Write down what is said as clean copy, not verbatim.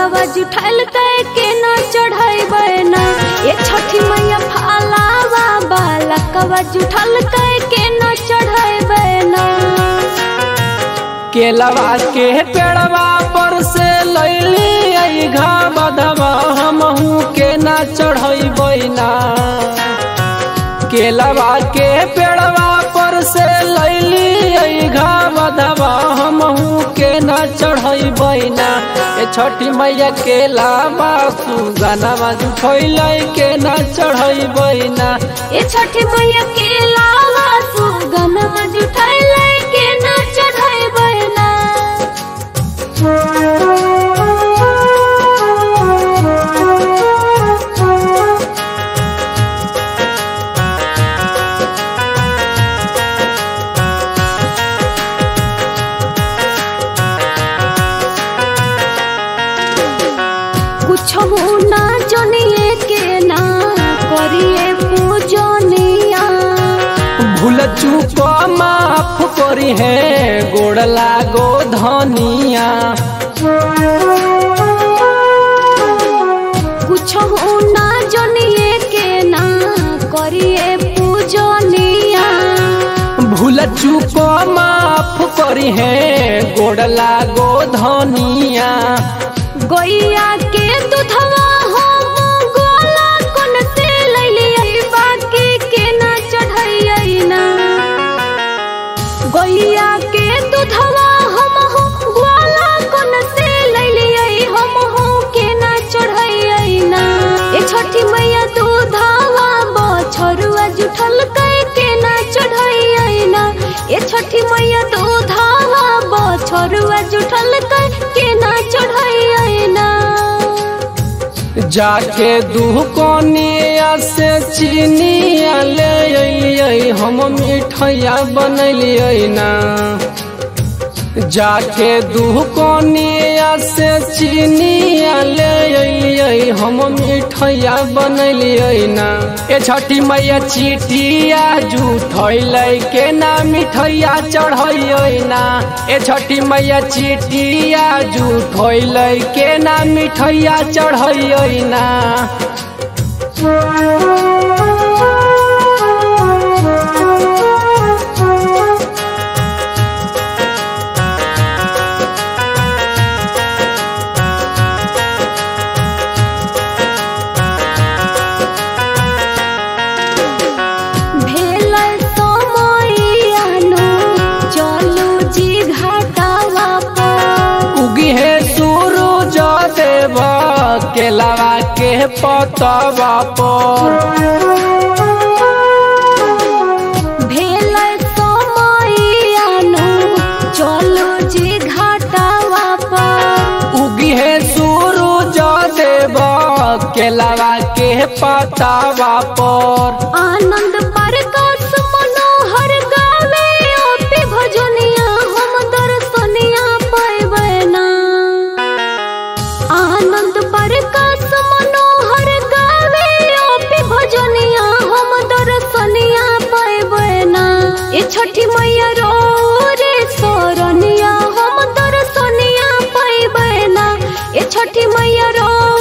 लकवा जुठाइल कह के ना चढ़ाई ना। ये छठी मैया फालावा बालकवा जुठाइल कह के ना चढ़ाई ना। केलवा के पेड़वा पर से लैली घा बधवा हमहू के ना चढ़ई ना। केलवा के पेड़वा पर से लैली घा बधवा हमहू के ना चढ़ई ना। ए छठी मैया केलावा सुगनवा जुठैल के ना चढ़ई ना। ये छठी मैया केलावा सुगनवा जुठाइल के ना चढ़ाई ना। कुछ ना जनिए के ना करिए पूजनिया। भूल चूक माफ करी है गोड़ लागो धनिया। कुछ ना जनिए के ना करिए पूजनिया। भूल चूक माफ करी है गोड़ लागो धनिया। गैया के दूधवा हम गोला कोन से लैलिए बाकी के ना चढ़ाई ना। गैया के दूधवा हम गोला कोन से लैलिए हम के ना चढ़ाई ना। ये छठी मैया दूधवा बछरुआ जुठल कह के ना चढ़ाई ना। ये छठी मैया दूधवा बछरुआ जुठल कह के ना चढ़ाई ना। जाके दुकानिया से चीनिया ले अइलिए हम मिठाइया बनैलिए ना। जाके दुकानिया से चीनिया ले अइलिए हम मिठाइया बनैलिए ना। ए छठी मैया चिटिया जुठैल के ना मिठाइया चढ़ैय ना। ए छठी मैया चिटिया जुठैल के ना मिठाइया चढ़ैय ना। केलवा के पतवा पर भेल समयनु चलो जी घाटावा पर। उगी है सूरज देव केलवा के पतवा पर। आनंद प्रकाश मनोहर गावे ओपी भजनिया हम दर्शनिया पाइबे ना। आनंद प्रकाश मनोहर गावे ओपी भजनिया हम दर्शनिया पाइबे ना। ये छठी मैया रो रे सोरनिया हम दर्शनिया पाइबे ना। ये छठी मैया रो